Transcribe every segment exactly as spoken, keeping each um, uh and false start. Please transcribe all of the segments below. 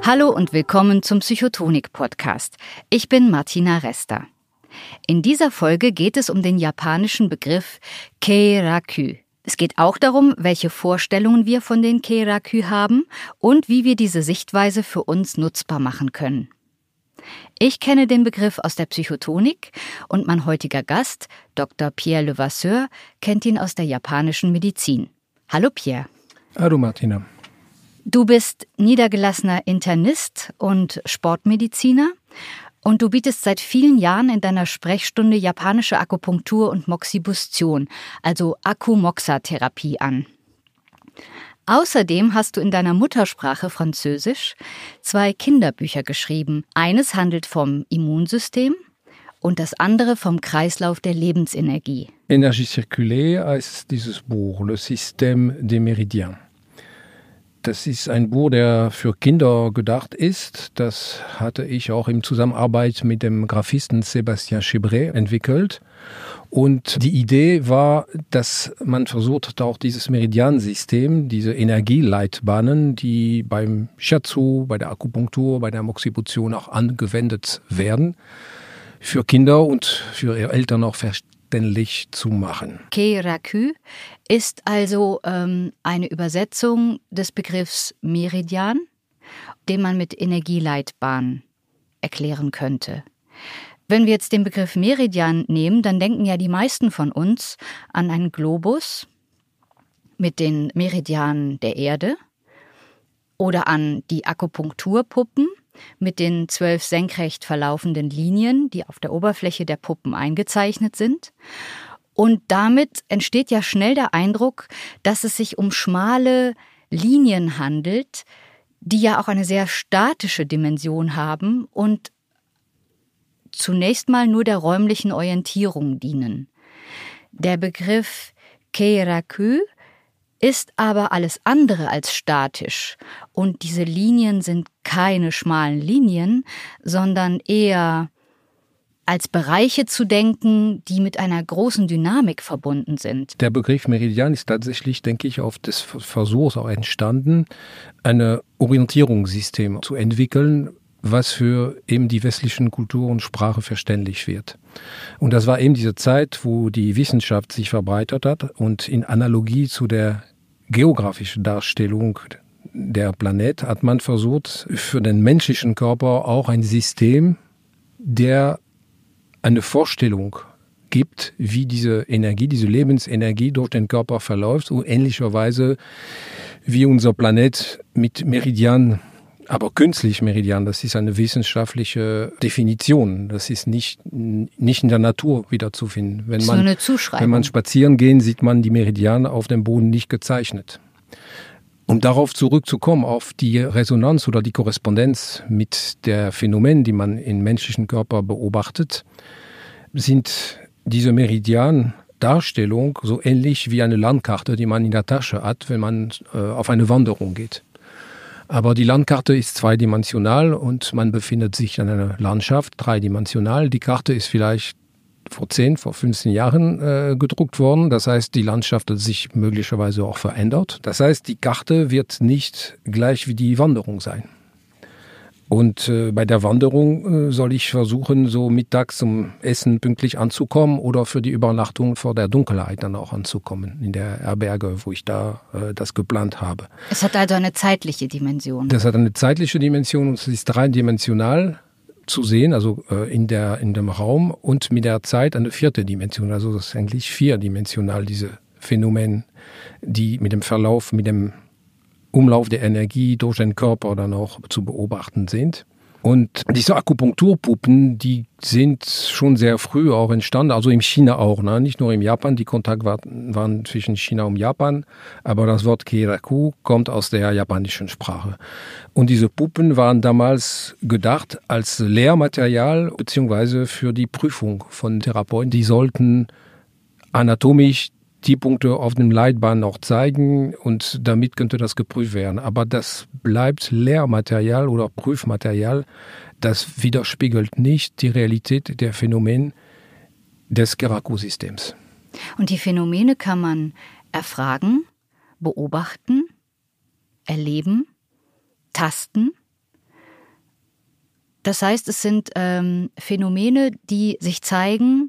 Hallo und willkommen zum Psychotonik-Podcast. Ich bin Martina Resta. In dieser Folge geht es um den japanischen Begriff Kei-Raku. Es geht auch darum, welche Vorstellungen wir von den Kei-Raku haben und wie wir diese Sichtweise für uns nutzbar machen können. Ich kenne den Begriff aus der Psychotonik und mein heutiger Gast, Doktor Pierre Levasseur, kennt ihn aus der japanischen Medizin. Hallo Pierre. Hallo Martina. Du bist niedergelassener Internist und Sportmediziner und du bietest seit vielen Jahren in deiner Sprechstunde japanische Akupunktur und Moxibustion, also Akku-Moxa-Therapie an. Außerdem hast du in deiner Muttersprache Französisch zwei Kinderbücher geschrieben. Eines handelt vom Immunsystem und das andere vom Kreislauf der Lebensenergie. Energie circulaire heißt dieses Buch, Le Système des Méridiens. Das ist ein Buch, der für Kinder gedacht ist. Das hatte ich auch in Zusammenarbeit mit dem Graphisten Sébastien Chebret entwickelt. Und die Idee war, dass man versucht hat, auch dieses Meridiansystem, diese Energieleitbahnen, die beim Shiatsu, bei der Akupunktur, bei der Moxibustion auch angewendet werden, für Kinder und für ihre Eltern auch verständlich zu machen. Kei-Raku ist also ähm, eine Übersetzung des Begriffs Meridian, den man mit Energieleitbahn erklären könnte. Wenn wir jetzt den Begriff Meridian nehmen, dann denken ja die meisten von uns an einen Globus mit den Meridianen der Erde oder an die Akupunkturpuppen mit den zwölf senkrecht verlaufenden Linien, die auf der Oberfläche der Puppen eingezeichnet sind. Und damit entsteht ja schnell der Eindruck, dass es sich um schmale Linien handelt, die ja auch eine sehr statische Dimension haben und zunächst mal nur der räumlichen Orientierung dienen. Der Begriff Kei-Raku ist aber alles andere als statisch und diese Linien sind keine schmalen Linien, sondern eher als Bereiche zu denken, die mit einer großen Dynamik verbunden sind. Der Begriff Meridian ist tatsächlich, denke ich, auf des Versuchs auch entstanden, ein Orientierungssystem zu entwickeln, was für eben die westlichen Kultur und Sprache verständlich wird. Und das war eben diese Zeit, wo die Wissenschaft sich verbreitet hat und in Analogie zu der geografischen Darstellung der Planet hat man versucht, für den menschlichen Körper auch ein System, der eine Vorstellung gibt, wie diese Energie, diese Lebensenergie durch den Körper verläuft, so ähnlicherweise wie unser Planet mit Meridian, aber künstlich Meridian, das ist eine wissenschaftliche Definition. Das ist nicht, nicht in der Natur wiederzufinden. Wenn das ist man, nur eine Zuschreibung. Wenn man spazieren geht, sieht man die Meridiane auf dem Boden nicht gezeichnet. Um darauf zurückzukommen, auf die Resonanz oder die Korrespondenz mit der Phänomen, die man im menschlichen Körper beobachtet, sind diese Meridian-Darstellung so ähnlich wie eine Landkarte, die man in der Tasche hat, wenn man äh, auf eine Wanderung geht. Aber die Landkarte ist zweidimensional und man befindet sich in einer Landschaft dreidimensional. Die Karte ist vielleicht vor zehn, vor fünfzehn Jahren äh, gedruckt worden. Das heißt, die Landschaft hat sich möglicherweise auch verändert. Das heißt, die Karte wird nicht gleich wie die Wanderung sein. Und äh, bei der Wanderung äh, soll ich versuchen, so mittags zum Essen pünktlich anzukommen oder für die Übernachtung vor der Dunkelheit dann auch anzukommen in der Herberge, wo ich da äh, das geplant habe. Es hat also eine zeitliche Dimension. Das hat eine zeitliche Dimension und es ist dreidimensional zu sehen, also äh, in der in dem Raum und mit der Zeit eine vierte Dimension. Also das ist eigentlich vierdimensional, diese Phänomen, die mit dem Verlauf, mit dem Umlauf der Energie durch den Körper dann auch zu beobachten sind. Und diese Akupunkturpuppen, die sind schon sehr früh auch entstanden, also in China auch, ne? Nicht nur im Japan, die Kontakte waren, waren zwischen China und Japan, aber das Wort Kei-Raku kommt aus der japanischen Sprache. Und diese Puppen waren damals gedacht als Lehrmaterial beziehungsweise für die Prüfung von Therapeuten. Die sollten anatomisch die Punkte auf dem Leitbahn noch zeigen und damit könnte das geprüft werden. Aber das bleibt Lehrmaterial oder Prüfmaterial, das widerspiegelt nicht die Realität der Phänomene des Kei-Raku-Systems. Und die Phänomene kann man erfragen, beobachten, erleben, tasten Das heißt, es sind ähm, Phänomene, die sich zeigen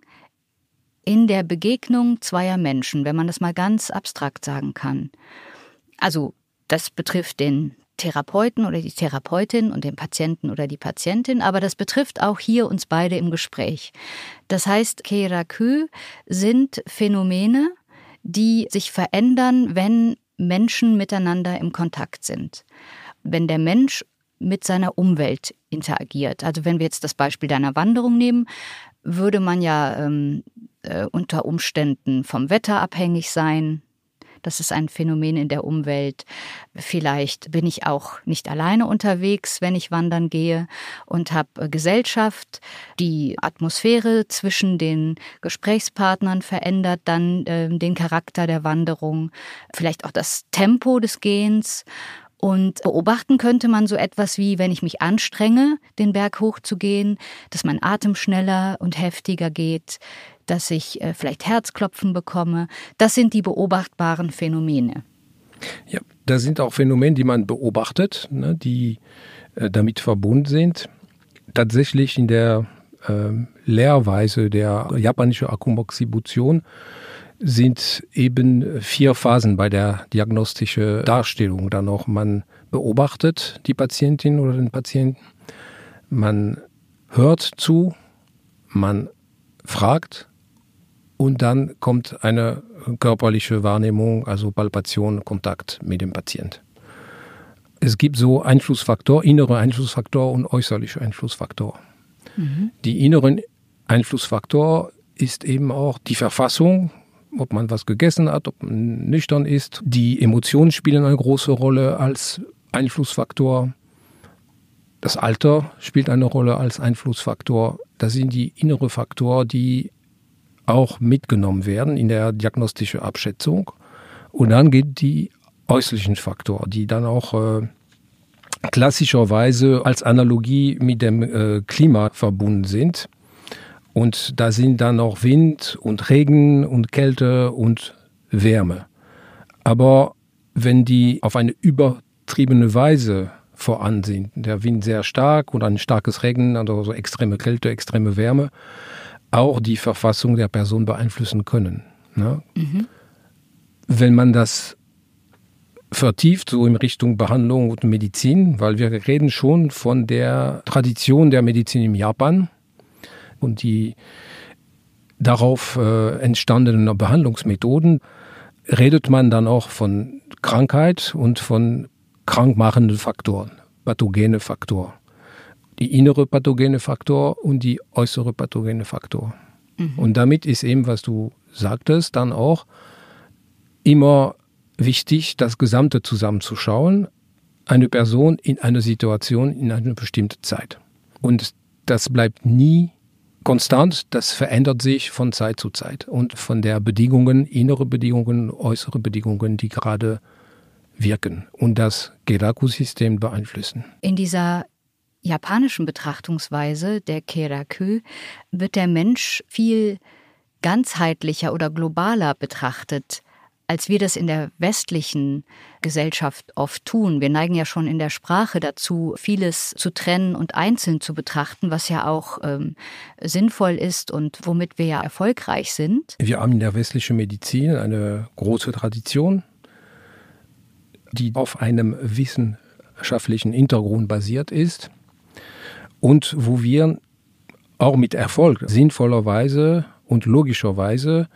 in der Begegnung zweier Menschen, wenn man das mal ganz abstrakt sagen kann. Also das betrifft den Therapeuten oder die Therapeutin und den Patienten oder die Patientin, aber das betrifft auch hier uns beide im Gespräch. Das heißt, Keirakü sind Phänomene, die sich verändern, wenn Menschen miteinander im Kontakt sind. Wenn der Mensch mit seiner Umwelt interagiert. Also wenn wir jetzt das Beispiel deiner Wanderung nehmen, würde man ja ähm, äh, unter Umständen vom Wetter abhängig sein. Das ist ein Phänomen in der Umwelt. Vielleicht bin ich auch nicht alleine unterwegs, wenn ich wandern gehe und habe Gesellschaft. Die Atmosphäre zwischen den Gesprächspartnern verändert dann äh, den Charakter der Wanderung, vielleicht auch das Tempo des Gehens. Und beobachten könnte man so etwas wie, wenn ich mich anstrenge, den Berg hochzugehen, dass mein Atem schneller und heftiger geht, dass ich äh, vielleicht Herzklopfen bekomme. Das sind die beobachtbaren Phänomene. Ja, das sind auch Phänomene, die man beobachtet, ne, die äh, damit verbunden sind. Tatsächlich in der äh, Lehrweise der japanischen Akumoxibustion sind eben vier Phasen bei der diagnostischen Darstellung. Dann noch, man beobachtet die Patientin oder den Patienten, man hört zu, man fragt und dann kommt eine körperliche Wahrnehmung, also Palpation, Kontakt mit dem Patienten. Es gibt so Einflussfaktor, innere Einflussfaktor und äußerliche Einflussfaktor. Mhm. Die inneren Einflussfaktor ist eben auch die Verfassung, ob man was gegessen hat, ob man nüchtern ist. Die Emotionen spielen eine große Rolle als Einflussfaktor. Das Alter spielt eine Rolle als Einflussfaktor. Das sind die inneren Faktoren, die auch mitgenommen werden in der diagnostischen Abschätzung. Und dann gibt die äußerlichen Faktoren, die dann auch äh, klassischerweise als Analogie mit dem äh, Klima verbunden sind. Und da sind dann auch Wind und Regen und Kälte und Wärme. Aber wenn die auf eine übertriebene Weise vorhanden sind, der Wind sehr stark und ein starkes Regen, also so extreme Kälte, extreme Wärme, auch die Verfassung der Person beeinflussen können. Ne? Mhm. Wenn man das vertieft, so in Richtung Behandlung und Medizin, weil wir reden schon von der Tradition der Medizin in Japan, und die darauf äh, entstandenen Behandlungsmethoden, redet man dann auch von Krankheit und von krankmachenden Faktoren, pathogene Faktoren. Die innere pathogene Faktor und die äußere pathogene Faktor. Mhm. Und damit ist eben, was du sagtest, dann auch immer wichtig, das Gesamte zusammenzuschauen, eine Person in einer Situation in einer bestimmten Zeit. Und das bleibt nie konstant, das verändert sich von Zeit zu Zeit und von der Bedingungen, innere Bedingungen, äußere Bedingungen, die gerade wirken und das Keiraku-System beeinflussen. In dieser japanischen Betrachtungsweise der Keirakü wird der Mensch viel ganzheitlicher oder globaler betrachtet, als wir das in der westlichen Gesellschaft oft tun. Wir neigen ja schon in der Sprache dazu, vieles zu trennen und einzeln zu betrachten, was ja auch ähm, sinnvoll ist und womit wir ja erfolgreich sind. Wir haben in der westlichen Medizin eine große Tradition, die auf einem wissenschaftlichen Hintergrund basiert ist und wo wir auch mit Erfolg sinnvollerweise und logischerweise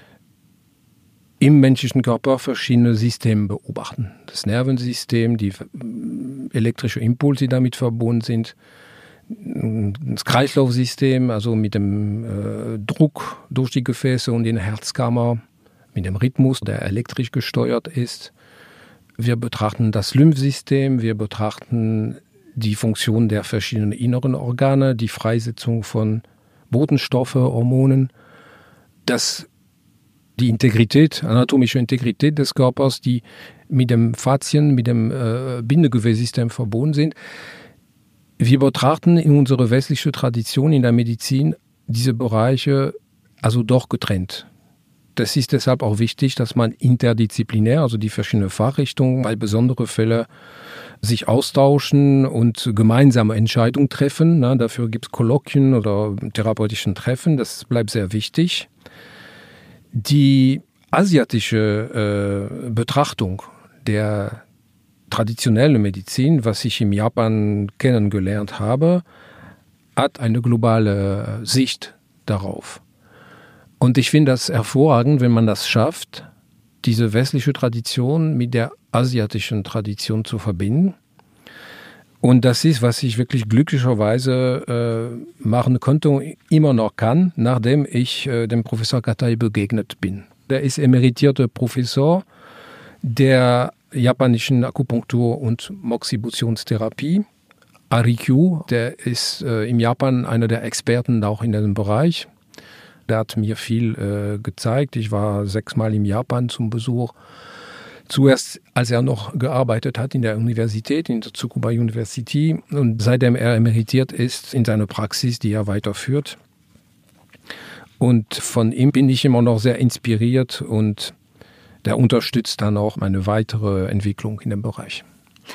im menschlichen Körper verschiedene Systeme beobachten. Das Nervensystem, die elektrischen Impulse, die damit verbunden sind, das Kreislaufsystem, also mit dem äh, Druck durch die Gefäße und in der Herzkammer, mit dem Rhythmus, der elektrisch gesteuert ist. Wir betrachten das Lymphsystem, wir betrachten die Funktion der verschiedenen inneren Organe, die Freisetzung von Botenstoffe, Hormonen, das die Integrität, anatomische Integrität des Körpers, die mit dem Faszien, mit dem äh, Bindegewebssystem verbunden sind. Wir betrachten in unserer westlichen Tradition in der Medizin diese Bereiche also doch getrennt. Das ist deshalb auch wichtig, dass man interdisziplinär, also die verschiedenen Fachrichtungen, bei besonderen Fällen sich austauschen und gemeinsame Entscheidungen treffen. Na, dafür gibt es Kolloquien oder therapeutischen Treffen, das bleibt sehr wichtig. Die asiatische äh, Betrachtung der traditionellen Medizin, was ich im Japan kennengelernt habe, hat eine globale Sicht darauf. Und ich finde das hervorragend, wenn man das schafft, diese westliche Tradition mit der asiatischen Tradition zu verbinden. Und das ist, was ich wirklich glücklicherweise äh, machen konnte und immer noch kann, nachdem ich äh, dem Professor Katai begegnet bin. Der ist emeritierter Professor der japanischen Akupunktur- und Moxibutionstherapie. Arikyu, der ist äh, im Japan einer der Experten auch in diesem Bereich. Der hat mir viel äh, gezeigt. Ich war sechsmal in Japan zum Besuch. Zuerst, als er noch gearbeitet hat in der Universität, in der Tsukuba University, und seitdem er emeritiert ist, in seiner Praxis, die er weiterführt. Und von ihm bin ich immer noch sehr inspiriert und der unterstützt dann auch meine weitere Entwicklung in dem Bereich.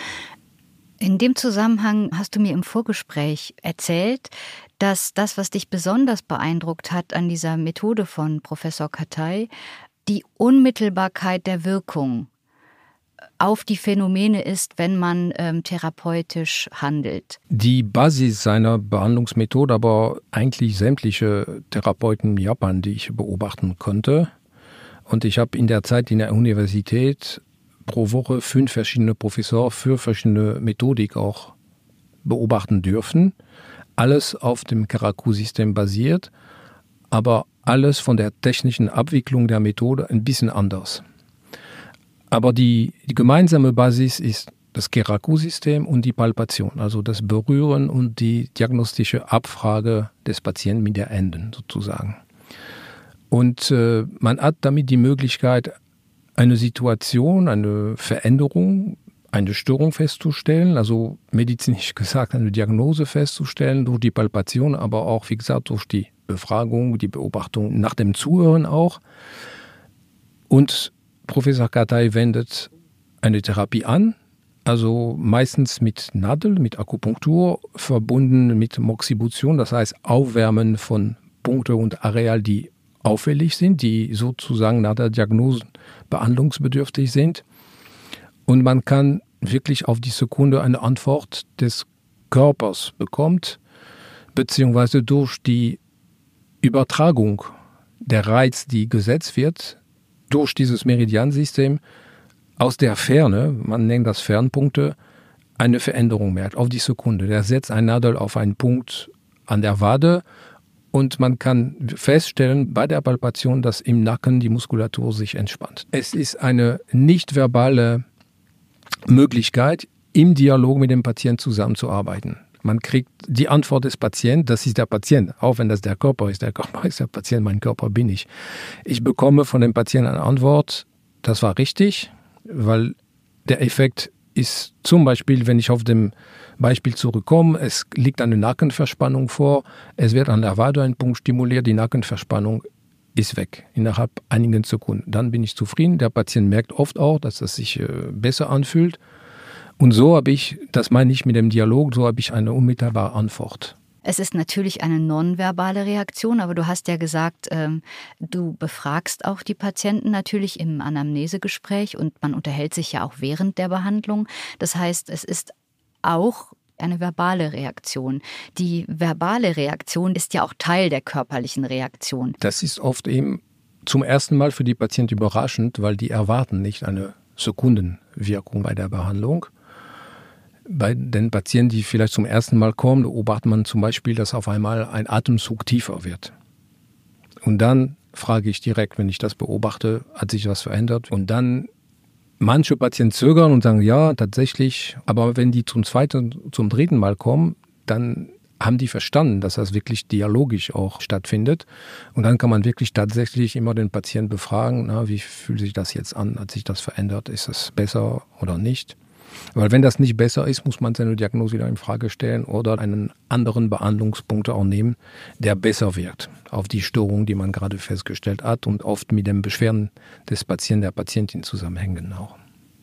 In dem Zusammenhang hast du mir im Vorgespräch erzählt, dass das, was dich besonders beeindruckt hat an dieser Methode von Professor Katai, die Unmittelbarkeit der Wirkung auf die Phänomene ist, wenn man ähm, therapeutisch handelt. Die Basis seiner Behandlungsmethode, aber eigentlich sämtliche Therapeuten in Japan, die ich beobachten konnte. Und ich habe in der Zeit in der Universität pro Woche fünf verschiedene Professoren für verschiedene Methodik auch beobachten dürfen. Alles auf dem Karaku-System basiert, aber alles von der technischen Abwicklung der Methode ein bisschen anders. Aber die, die gemeinsame Basis ist das Karaku-System und die Palpation, also das Berühren und die diagnostische Abfrage des Patienten mit der Händen sozusagen. Und äh, man hat damit die Möglichkeit, eine Situation, eine Veränderung, eine Störung festzustellen, also medizinisch gesagt eine Diagnose festzustellen, durch die Palpation, aber auch, wie gesagt, durch die Befragung, die Beobachtung nach dem Zuhören auch. Und Professor Katai wendet eine Therapie an, also meistens mit Nadel, mit Akupunktur, verbunden mit Moxibution, das heißt Aufwärmen von Punkten und Areal, die auffällig sind, die sozusagen nach der Diagnose behandlungsbedürftig sind. Und man kann wirklich auf die Sekunde eine Antwort des Körpers bekommt, beziehungsweise durch die Übertragung der Reiz, die gesetzt wird, durch dieses Meridiansystem aus der Ferne, man nennt das Fernpunkte, eine Veränderung merkt, auf die Sekunde. Der setzt ein Nadel auf einen Punkt an der Wade und man kann feststellen bei der Palpation, dass im Nacken die Muskulatur sich entspannt. Es ist eine nicht verbale Möglichkeit, im Dialog mit dem Patienten zusammenzuarbeiten. Man kriegt die Antwort des Patienten, das ist der Patient, auch wenn das der Körper ist. Der Körper ist der Patient, mein Körper bin ich. Ich bekomme von dem Patienten eine Antwort, das war richtig, weil der Effekt ist zum Beispiel, wenn ich auf dem Beispiel zurückkomme, es liegt eine Nackenverspannung vor, es wird an der Wade ein Punkt stimuliert, die Nackenverspannung ist weg, innerhalb einigen Sekunden. Dann bin ich zufrieden, der Patient merkt oft auch, dass es sich besser anfühlt. Und so habe ich, das meine ich mit dem Dialog, so habe ich eine unmittelbare Antwort. Es ist natürlich eine nonverbale Reaktion, aber du hast ja gesagt, ähm, du befragst auch die Patienten natürlich im Anamnesegespräch und man unterhält sich ja auch während der Behandlung. Das heißt, es ist auch eine verbale Reaktion. Die verbale Reaktion ist ja auch Teil der körperlichen Reaktion. Das ist oft eben zum ersten Mal für die Patienten überraschend, weil die erwarten nicht eine Sekundenwirkung bei der Behandlung. Bei den Patienten, die vielleicht zum ersten Mal kommen, beobachtet man zum Beispiel, dass auf einmal ein Atemzug tiefer wird. Und dann frage ich direkt, wenn ich das beobachte, hat sich was verändert? Und dann manche Patienten zögern und sagen, ja, tatsächlich. Aber wenn die zum zweiten, zum dritten Mal kommen, dann haben die verstanden, dass das wirklich dialogisch auch stattfindet. Und dann kann man wirklich tatsächlich immer den Patienten befragen, na, wie fühlt sich das jetzt an? Hat sich das verändert? Ist es besser oder nicht? Weil wenn das nicht besser ist, muss man seine Diagnose wieder in Frage stellen oder einen anderen Behandlungspunkt auch nehmen, der besser wirkt auf die Störung, die man gerade festgestellt hat und oft mit den Beschwerden des Patienten, der Patientin zusammenhängen auch.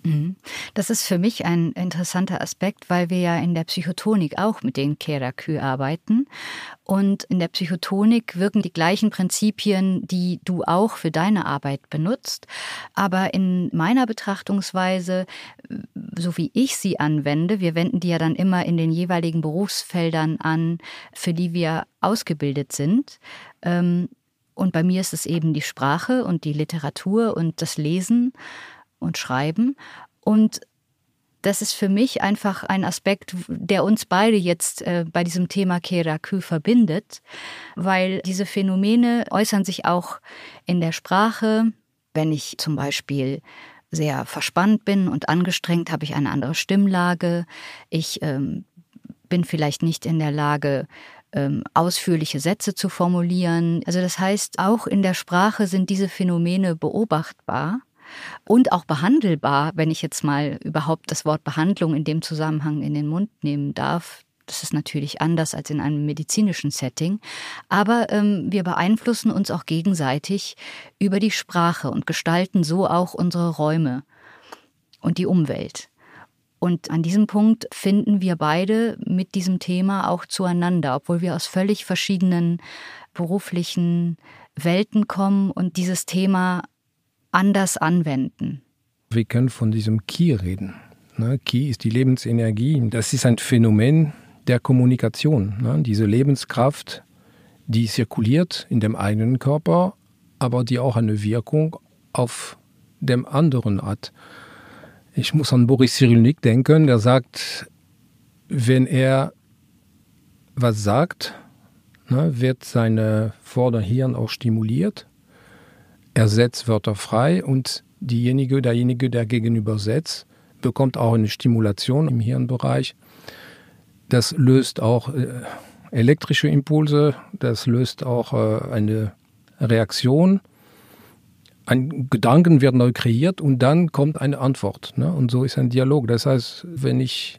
Das ist für mich ein interessanter Aspekt, weil wir ja in der Psychotonik auch mit den Keirakü arbeiten. Und in der Psychotonik wirken die gleichen Prinzipien, die du auch für deine Arbeit benutzt. Aber in meiner Betrachtungsweise, so wie ich sie anwende, wir wenden die ja dann immer in den jeweiligen Berufsfeldern an, für die wir ausgebildet sind. Und bei mir ist es eben die Sprache und die Literatur und das Lesen und Schreiben. Und das ist für mich einfach ein Aspekt, der uns beide jetzt äh, bei diesem Thema Keirakü verbindet, weil diese Phänomene äußern sich auch in der Sprache. Wenn ich zum Beispiel sehr verspannt bin und angestrengt, habe ich eine andere Stimmlage. Ich ähm, bin vielleicht nicht in der Lage, ähm, ausführliche Sätze zu formulieren. Also das heißt, auch in der Sprache sind diese Phänomene beobachtbar. Und auch behandelbar, wenn ich jetzt mal überhaupt das Wort Behandlung in dem Zusammenhang in den Mund nehmen darf. Das ist natürlich anders als in einem medizinischen Setting. Aber ähm, wir beeinflussen uns auch gegenseitig über die Sprache und gestalten so auch unsere Räume und die Umwelt. Und an diesem Punkt finden wir beide mit diesem Thema auch zueinander, obwohl wir aus völlig verschiedenen beruflichen Welten kommen und dieses Thema anders anwenden. Wir können von diesem Ki reden. Ki ist die Lebensenergie. Das ist ein Phänomen der Kommunikation. Diese Lebenskraft, die zirkuliert in dem eigenen Körper, aber die auch eine Wirkung auf dem anderen hat. Ich muss an Boris Cyrulnik denken, der sagt, wenn er was sagt, wird sein Vorderhirn auch stimuliert. Er setzt Wörter frei und diejenige, derjenige, der gegenüber setzt, bekommt auch eine Stimulation im Hirnbereich. Das löst auch äh, elektrische Impulse, das löst auch äh, eine Reaktion. Ein Gedanken wird neu kreiert und dann kommt eine Antwort. Ne? Und so ist ein Dialog. Das heißt, wenn ich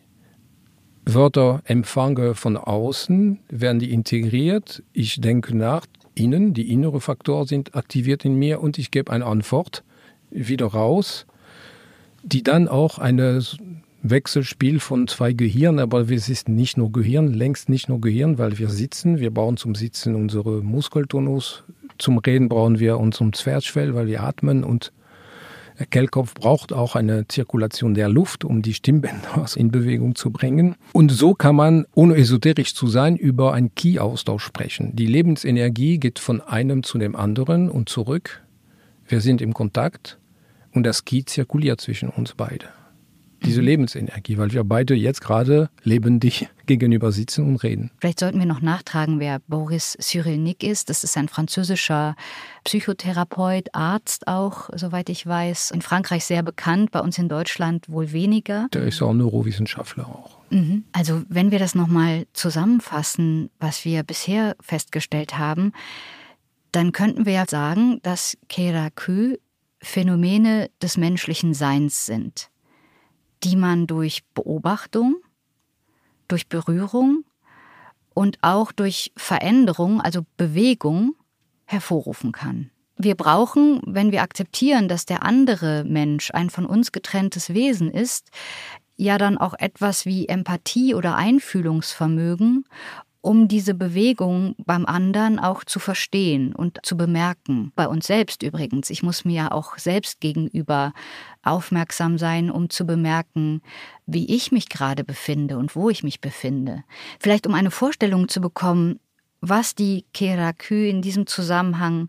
Wörter empfange von außen, werden die integriert. Ich denke nach. Innen, die innere Faktoren sind aktiviert in mir und ich gebe eine Antwort wieder raus, die dann auch ein Wechselspiel von zwei Gehirnen, aber es ist nicht nur Gehirn, längst nicht nur Gehirn, weil wir sitzen, wir brauchen zum Sitzen unsere Muskeltonus, zum Reden brauchen wir unseren Zwerchfell, weil wir atmen und der Kehlkopf braucht auch eine Zirkulation der Luft, um die Stimmbänder in Bewegung zu bringen. Und so kann man, ohne esoterisch zu sein, über einen Ki-Austausch sprechen. Die Lebensenergie geht von einem zu dem anderen und zurück. Wir sind im Kontakt und das Ki zirkuliert zwischen uns beide. Diese Lebensenergie, weil wir beide jetzt gerade lebendig gegenüber sitzen und reden. Vielleicht sollten wir noch nachtragen, wer Boris Cyrulnik ist. Das ist ein französischer Psychotherapeut, Arzt auch, soweit ich weiß. In Frankreich sehr bekannt, bei uns in Deutschland wohl weniger. Der ist auch Neurowissenschaftler auch. Mhm. Also wenn wir das nochmal zusammenfassen, was wir bisher festgestellt haben, dann könnten wir ja sagen, dass Keirakü Phänomene des menschlichen Seins sind, die man durch Beobachtung, durch Berührung und auch durch Veränderung, also Bewegung, hervorrufen kann. Wir brauchen, wenn wir akzeptieren, dass der andere Mensch ein von uns getrenntes Wesen ist, ja dann auch etwas wie Empathie oder Einfühlungsvermögen, um diese Bewegung beim anderen auch zu verstehen und zu bemerken. Bei uns selbst übrigens. Ich muss mir ja auch selbst gegenüber aufmerksam sein, um zu bemerken, wie ich mich gerade befinde und wo ich mich befinde. Vielleicht um eine Vorstellung zu bekommen, was die Keirakü in diesem Zusammenhang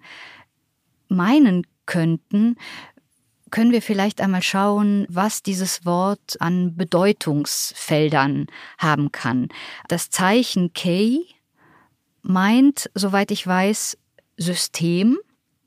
meinen könnten, können wir vielleicht einmal schauen, was dieses Wort an Bedeutungsfeldern haben kann. Das Zeichen Kei meint, soweit ich weiß, System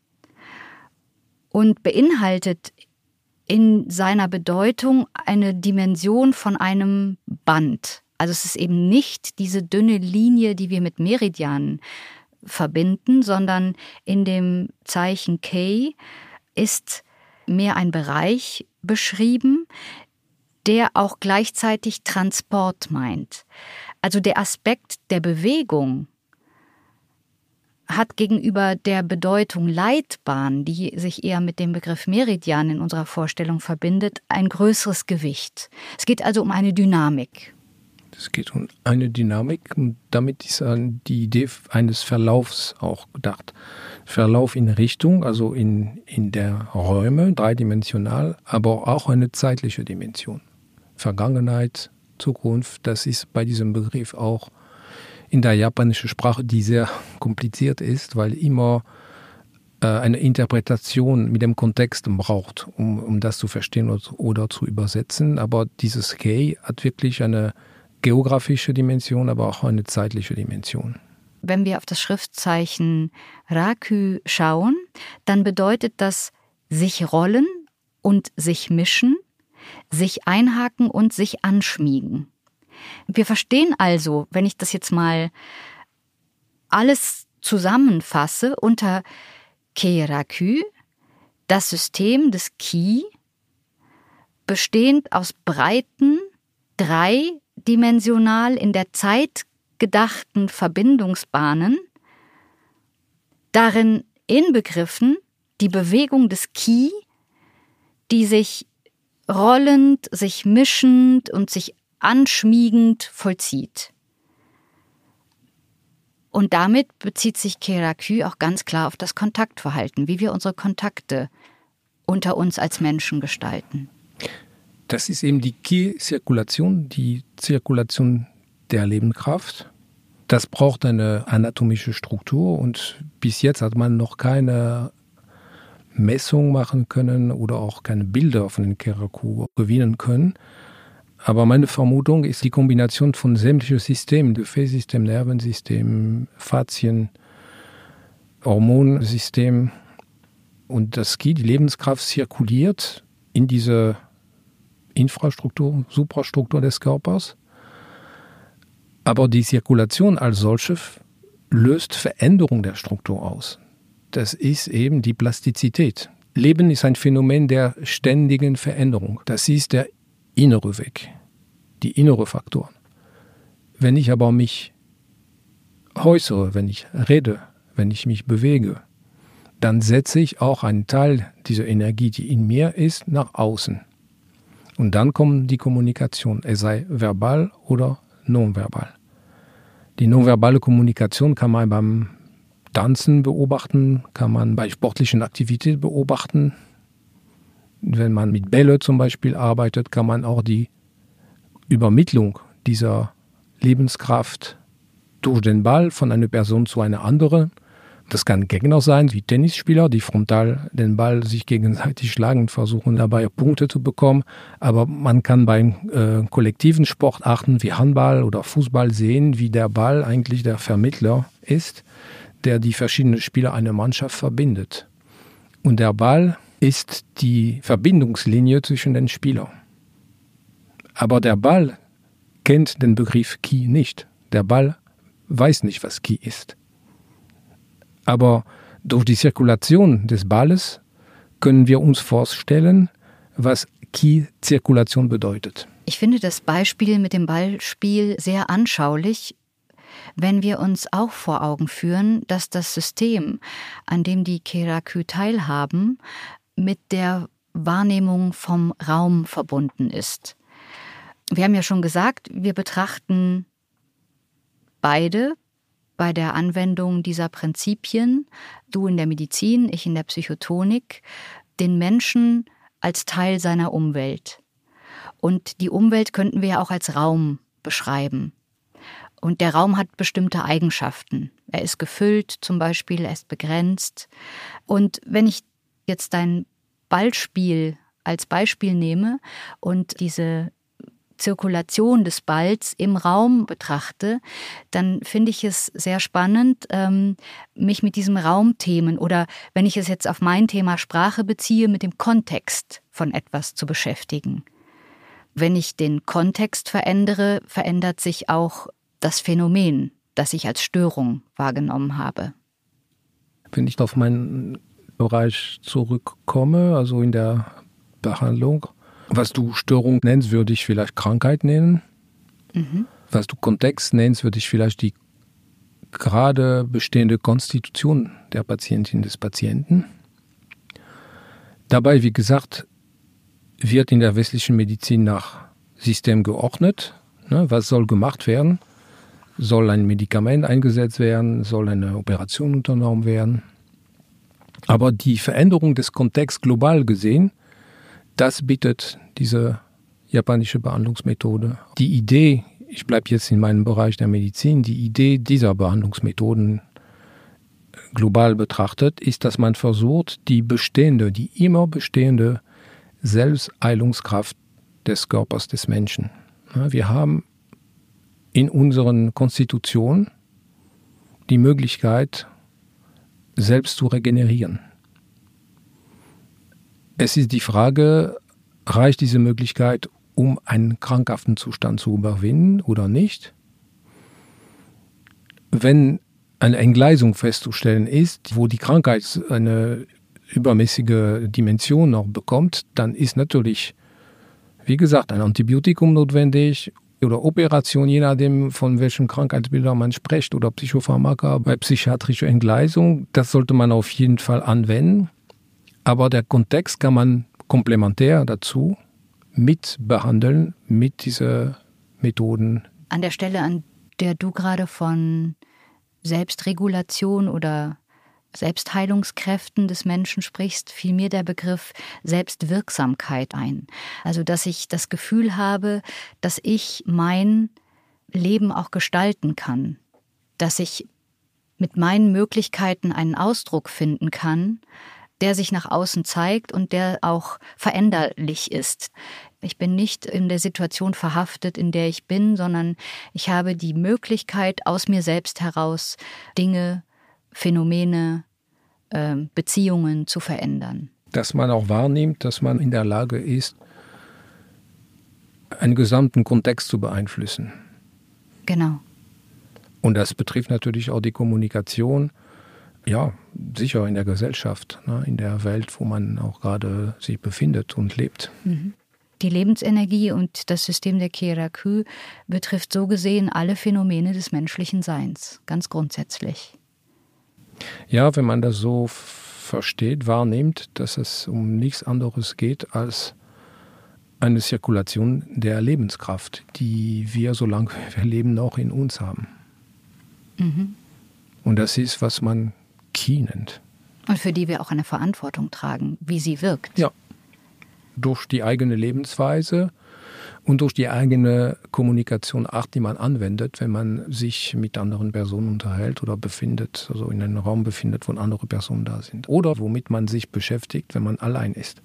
und beinhaltet in seiner Bedeutung eine Dimension von einem Band. Also es ist eben nicht diese dünne Linie, die wir mit Meridianen verbinden, sondern in dem Zeichen Kei ist mehr ein Bereich beschrieben, der auch gleichzeitig Transport meint. Also der Aspekt der Bewegung hat gegenüber der Bedeutung Leitbahn, die sich eher mit dem Begriff Meridian in unserer Vorstellung verbindet, ein größeres Gewicht. Es geht also um eine Dynamik. Es geht um eine Dynamik und damit ist die Idee eines Verlaufs auch gedacht. Verlauf in Richtung, also in, in der Räume, dreidimensional, aber auch eine zeitliche Dimension. Vergangenheit, Zukunft, das ist bei diesem Begriff auch in der japanischen Sprache, die sehr kompliziert ist, weil immer äh, eine Interpretation mit dem Kontext braucht, um, um das zu verstehen oder, oder zu übersetzen. Aber dieses Kei hat wirklich eine geografische Dimension, aber auch eine zeitliche Dimension. Wenn wir auf das Schriftzeichen Raku schauen, dann bedeutet das sich rollen und sich mischen, sich einhaken und sich anschmiegen. Wir verstehen also, wenn ich das jetzt mal alles zusammenfasse, unter Kei-Raku, das System des Ki, bestehend aus breiten, dreidimensional in der Zeit gedachten Verbindungsbahnen, darin inbegriffen die Bewegung des Ki, die sich rollend, sich mischend und sich anschmiegend vollzieht. Und damit bezieht sich Kei-Raku auch ganz klar auf das Kontaktverhalten, wie wir unsere Kontakte unter uns als Menschen gestalten. Das ist eben die Ki-Zirkulation, die Zirkulation der Lebenskraft. Das braucht eine anatomische Struktur und bis jetzt hat man noch keine Messung machen können oder auch keine Bilder von den Kei-Raku gewinnen können. Aber meine Vermutung ist die Kombination von sämtlichen Systemen, Gefäßsystem, Nervensystem, Faszien, Hormonsystem und das Ki, die Lebenskraft zirkuliert in diese Infrastruktur, Suprastruktur des Körpers. Aber die Zirkulation als solche löst Veränderung der Struktur aus. Das ist eben die Plastizität. Leben ist ein Phänomen der ständigen Veränderung. Das ist der innere Weg, die innere Faktoren. Wenn ich aber mich äußere, wenn ich rede, wenn ich mich bewege, dann setze ich auch einen Teil dieser Energie, die in mir ist, nach außen. Und dann kommt die Kommunikation, es sei verbal oder nonverbal. Die nonverbale Kommunikation kann man beim Tanzen beobachten, kann man bei sportlichen Aktivitäten beobachten. Wenn man mit Bälle zum Beispiel arbeitet, kann man auch die Übermittlung dieser Lebenskraft durch den Ball von einer Person zu einer anderen. Das kann Gegner sein, wie Tennisspieler, die frontal den Ball sich gegenseitig schlagen und versuchen dabei Punkte zu bekommen. Aber man kann bei äh, kollektiven Sportarten wie Handball oder Fußball sehen, wie der Ball eigentlich der Vermittler ist, der die verschiedenen Spieler einer Mannschaft verbindet. Und der Ball ist die Verbindungslinie zwischen den Spielern. Aber der Ball kennt den Begriff Ki nicht. Der Ball weiß nicht, was Ki ist. Aber durch die Zirkulation des Balles können wir uns vorstellen, was Ki-Zirkulation bedeutet. Ich finde das Beispiel mit dem Ballspiel sehr anschaulich, wenn wir uns auch vor Augen führen, dass das System, an dem die Kei-Raku teilhaben, mit der Wahrnehmung vom Raum verbunden ist. Wir haben ja schon gesagt, wir betrachten beide bei der Anwendung dieser Prinzipien, du in der Medizin, ich in der Psychotonik, den Menschen als Teil seiner Umwelt. Und die Umwelt könnten wir ja auch als Raum beschreiben. Und der Raum hat bestimmte Eigenschaften. Er ist gefüllt zum Beispiel, er ist begrenzt. Und wenn ich jetzt dein Ballspiel als Beispiel nehme und diese Zirkulation des Balls im Raum betrachte, dann finde ich es sehr spannend, ähm, mich mit diesem Raumthemen oder wenn ich es jetzt auf mein Thema Sprache beziehe, mit dem Kontext von etwas zu beschäftigen. Wenn ich den Kontext verändere, verändert sich auch das Phänomen, das ich als Störung wahrgenommen habe. Wenn ich auf meinen Bereich zurückkomme, also in der Behandlung, was du Störung nennst, würde ich vielleicht Krankheit nennen. Mhm. Was du Kontext nennst, würde ich vielleicht die gerade bestehende Konstitution der Patientin des Patienten. Dabei, wie gesagt, wird in der westlichen Medizin nach System geordnet. Ne, was soll gemacht werden? Soll ein Medikament eingesetzt werden? Soll eine Operation unternommen werden? Aber die Veränderung des Kontexts global gesehen, das bietet diese japanische Behandlungsmethode. Die Idee, ich bleibe jetzt in meinem Bereich der Medizin, die Idee dieser Behandlungsmethoden global betrachtet, ist, dass man versucht, die bestehende, die immer bestehende Selbstheilungskraft des Körpers des Menschen. Wir haben in unseren Konstitutionen die Möglichkeit, selbst zu regenerieren. Es ist die Frage, reicht diese Möglichkeit, um einen krankhaften Zustand zu überwinden oder nicht? Wenn eine Entgleisung festzustellen ist, wo die Krankheit eine übermäßige Dimension noch bekommt, dann ist natürlich, wie gesagt, ein Antibiotikum notwendig oder Operation, je nachdem, von welchem Krankheitsbilder man spricht, oder Psychopharmaka bei psychiatrischer Entgleisung. Das sollte man auf jeden Fall anwenden. Aber der Kontext kann man komplementär dazu mit behandeln, mit diesen Methoden. An der Stelle, an der du gerade von Selbstregulation oder Selbstheilungskräften des Menschen sprichst, fiel mir der Begriff Selbstwirksamkeit ein. Also, dass ich das Gefühl habe, dass ich mein Leben auch gestalten kann, dass ich mit meinen Möglichkeiten einen Ausdruck finden kann, der sich nach außen zeigt und der auch veränderlich ist. Ich bin nicht in der Situation verhaftet, in der ich bin, sondern ich habe die Möglichkeit, aus mir selbst heraus Dinge, Phänomene, äh, Beziehungen zu verändern. Dass man auch wahrnimmt, dass man in der Lage ist, einen gesamten Kontext zu beeinflussen. Genau. Und das betrifft natürlich auch die Kommunikation, ja, sicher in der Gesellschaft, ne, in der Welt, wo man auch gerade sich befindet und lebt. Mhm. Die Lebensenergie und das System der Keiraku betrifft so gesehen alle Phänomene des menschlichen Seins, ganz grundsätzlich. Ja, wenn man das so versteht, wahrnimmt, dass es um nichts anderes geht als eine Zirkulation der Lebenskraft, die wir, solange wir leben, noch in uns haben. Mhm. Und das ist, was man Ki nennt. Und für die wir auch eine Verantwortung tragen, wie sie wirkt. Ja, durch die eigene Lebensweise und durch die eigene Kommunikationsart, die man anwendet, wenn man sich mit anderen Personen unterhält oder befindet, also in einem Raum befindet, wo andere Personen da sind. Oder womit man sich beschäftigt, wenn man allein ist.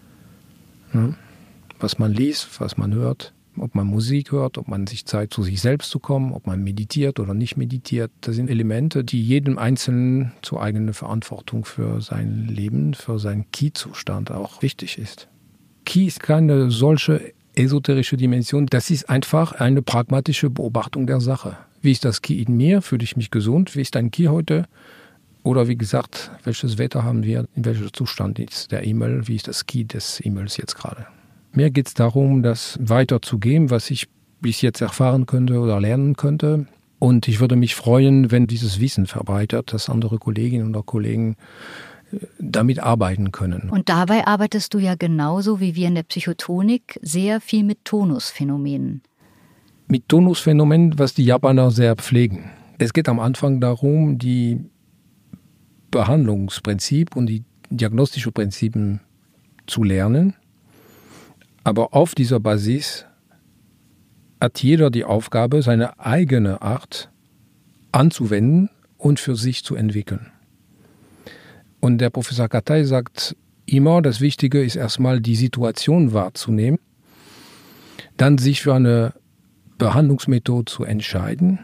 Ja? Was man liest, was man hört, ob man Musik hört, ob man sich Zeit zu sich selbst zu kommen, ob man meditiert oder nicht meditiert. Das sind Elemente, die jedem Einzelnen zur eigenen Verantwortung für sein Leben, für seinen Ki-Zustand auch wichtig ist. Ki ist keine solche esoterische Dimension, das ist einfach eine pragmatische Beobachtung der Sache. Wie ist das Ki in mir? Fühle ich mich gesund? Wie ist dein Ki heute? Oder wie gesagt, welches Wetter haben wir? In welchem Zustand ist der E-Mail? Wie ist das Ki des E-Mails jetzt gerade? Mir geht es darum, das weiterzugeben, was ich bis jetzt erfahren könnte oder lernen könnte. Und ich würde mich freuen, wenn dieses Wissen verbreitert, dass andere Kolleginnen oder Kollegen damit arbeiten können. Und dabei arbeitest du ja genauso wie wir in der Psychotonik sehr viel mit Tonusphänomenen. Mit Tonusphänomenen, was die Japaner sehr pflegen. Es geht am Anfang darum, die Behandlungsprinzip und die diagnostischen Prinzipien zu lernen. Aber auf dieser Basis hat jeder die Aufgabe, seine eigene Art anzuwenden und für sich zu entwickeln. Und der Professor Katai sagt immer, das Wichtige ist erstmal die Situation wahrzunehmen, dann sich für eine Behandlungsmethode zu entscheiden,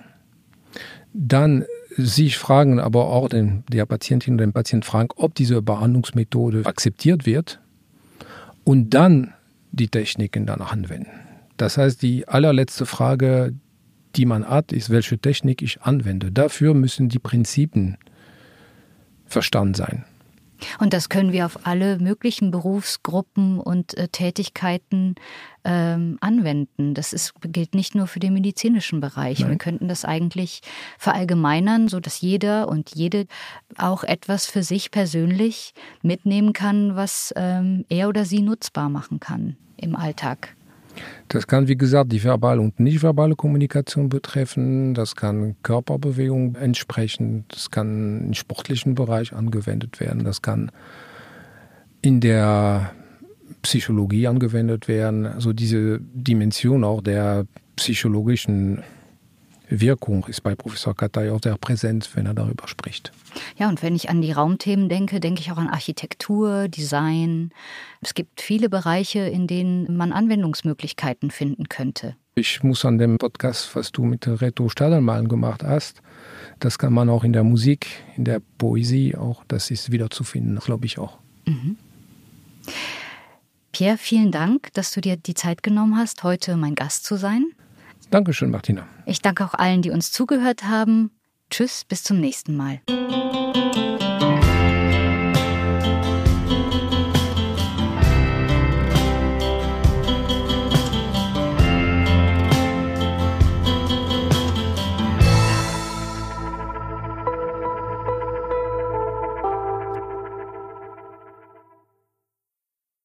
dann sich fragen, aber auch den, der Patientin oder den Patienten fragen, ob diese Behandlungsmethode akzeptiert wird und dann die Techniken danach anwenden. Das heißt, die allerletzte Frage, die man hat, ist, welche Technik ich anwende. Dafür müssen die Prinzipien verstanden sein. Und das können wir auf alle möglichen Berufsgruppen und äh, Tätigkeiten ähm, anwenden. Das ist, gilt nicht nur für den medizinischen Bereich. Nein. Wir könnten das eigentlich verallgemeinern, sodass jeder und jede auch etwas für sich persönlich mitnehmen kann, was ähm, er oder sie nutzbar machen kann im Alltag. Das kann, wie gesagt, die verbale und nicht-verbale Kommunikation betreffen. Das kann Körperbewegung entsprechen. Das kann im sportlichen Bereich angewendet werden. Das kann in der Psychologie angewendet werden. Also diese Dimension auch der psychologischen Wirkung ist bei Professor Katay auch sehr präsent, wenn er darüber spricht. Ja, und wenn ich an die Raumthemen denke, denke ich auch an Architektur, Design. Es gibt viele Bereiche, in denen man Anwendungsmöglichkeiten finden könnte. Ich muss an dem Podcast, was du mit Reto Stadelmann gemacht hast, das kann man auch in der Musik, in der Poesie auch, das ist wiederzufinden, glaube ich auch. Mhm. Pierre, vielen Dank, dass du dir die Zeit genommen hast, heute mein Gast zu sein. Dankeschön, Martina. Ich danke auch allen, die uns zugehört haben. Tschüss, bis zum nächsten Mal.